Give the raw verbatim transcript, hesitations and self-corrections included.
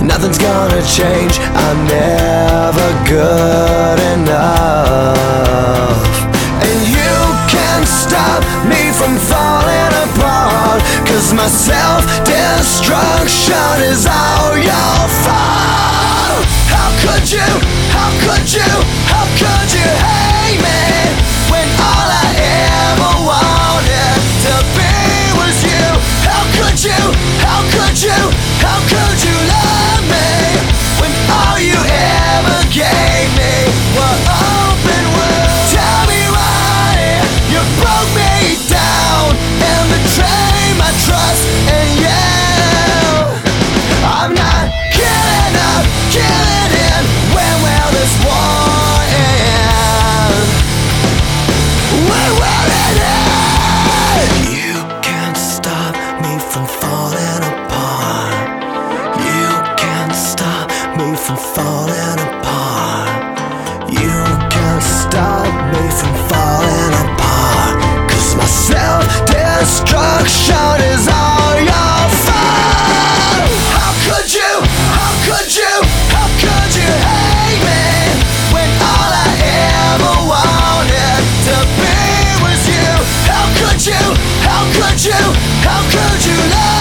nothing's gonna change. I'm never good enough. And you can't stop me from falling apart, 'cause my self-destruction is all your fault. How could you, how could you, how could you hate me, when all I ever wanted to be was you? How could you, how could you, how could you love me, when all you ever gave me were open wounds? Tell me why you broke me down and betrayed my trust in you. I'm not killing up, killing in. When will this war end? When will it end? You can't stop me from falling apart. You can't stop me from falling apart. You can't stop me from falling apart, 'cause my self-destruction is all your fault. How could you, how could you, how could you hate me, when all I ever wanted to be was you? How could you, how could you, how could you love